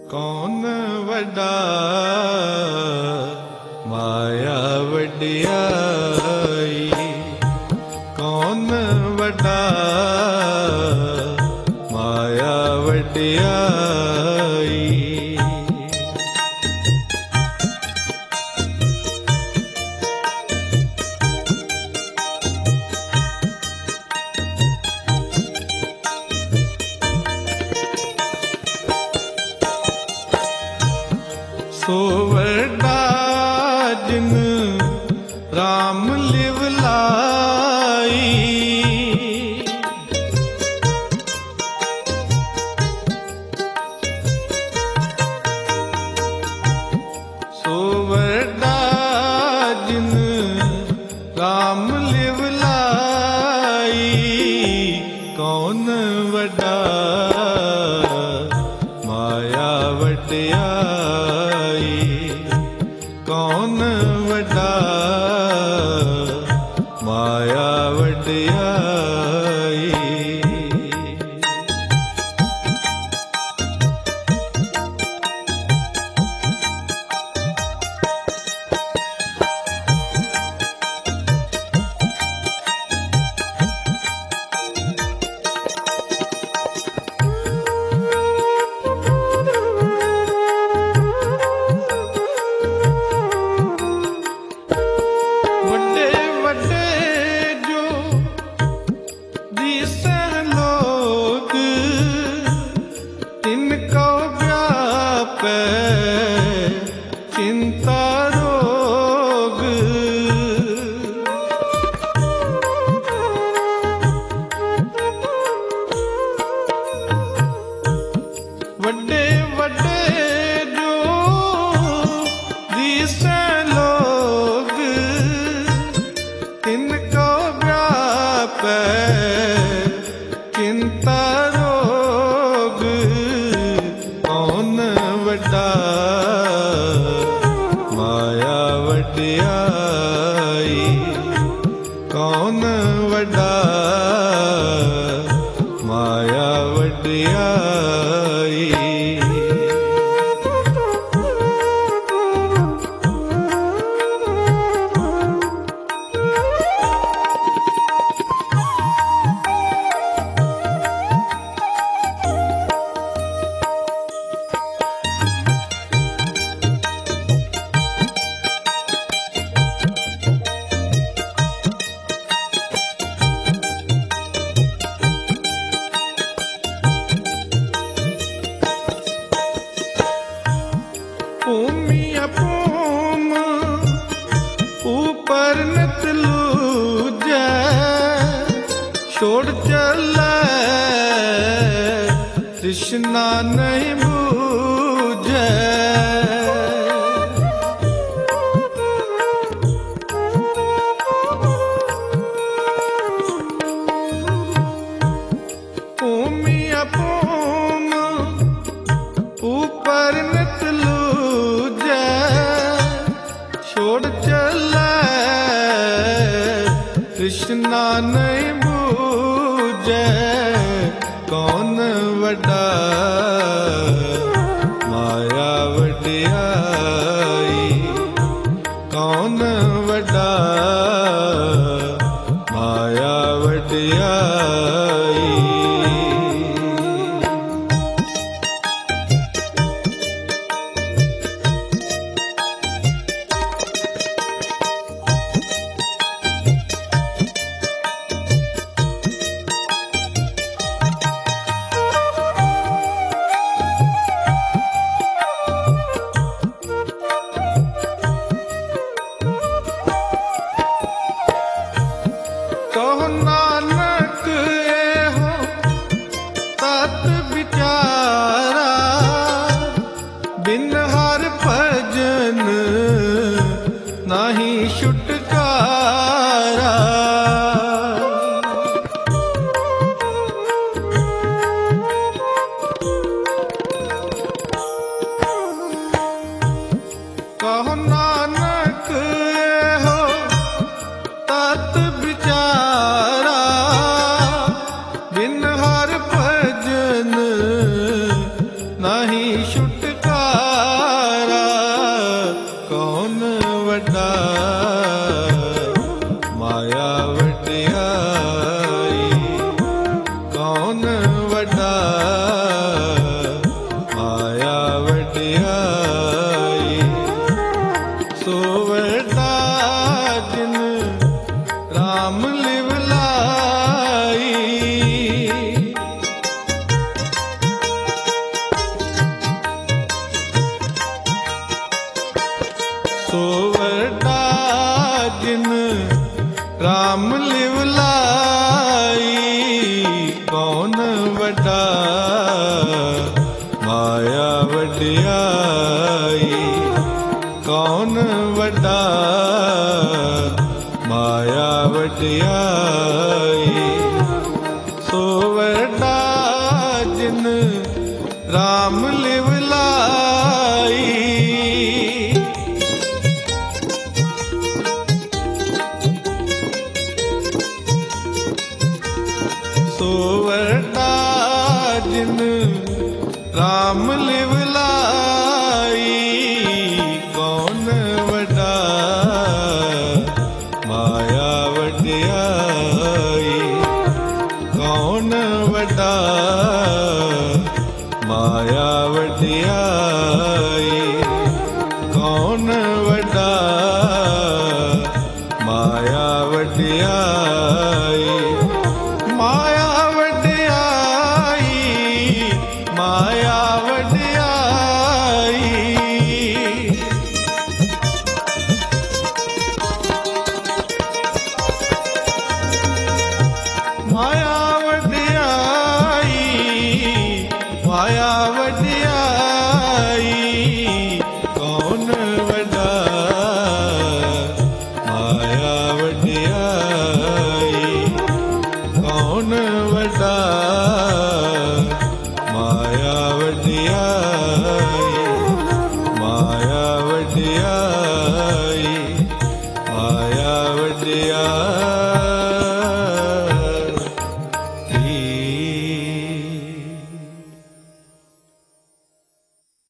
कौन वड्डा माया वड्डियाई, कौन वड्डा माया वड्डियाई। सो वड्डा जिन राम लिवलाई, सो वड्डा जिन राम लिवलाई, कौन वड्डा माया वड्डियाई, कौन वड्डा माया वड्डियाई। चिंता रोग वड्डे वड्डे जो दिसे लोग, तिनको व्याप चिंता रोग, कौन वड्डा माया वड्डियाई, कौन वड्डा माया वड्डियाई। भूमिया भूम ऊपर नत लूजै, छोड़ चलै तृष्णा नहीं बूझै। भूमिया भूम ऊपर नत छोड़ चलै तृष्णा नहीं बूझै, कौन वड्डा माया वड्डियाई, कौन वड्डा माया वड्डियाई। कहो नानक एहो तत विचारा, बिन हर भजन नाही छुटकारा। कहो नानक एहो तत विचारा, बिन हर भजन वॾा माया वॾियाई सो वॾा जिन राम लिवलाई सो वॾा जिन राम लिवलाई कौन वॾा माया वॾियाई कौन वॾा माया वॾियाई सो वॾा जिन राम लिवलाई सो वॾा जिन राम लिवलाई कौन वॾा माया वॾियाई कौन वॾा माया वॾियाई कौन वॾा माया वॾियाई माया वॾियाई माया वॾियाई माया वॾियाई माया वॾियाई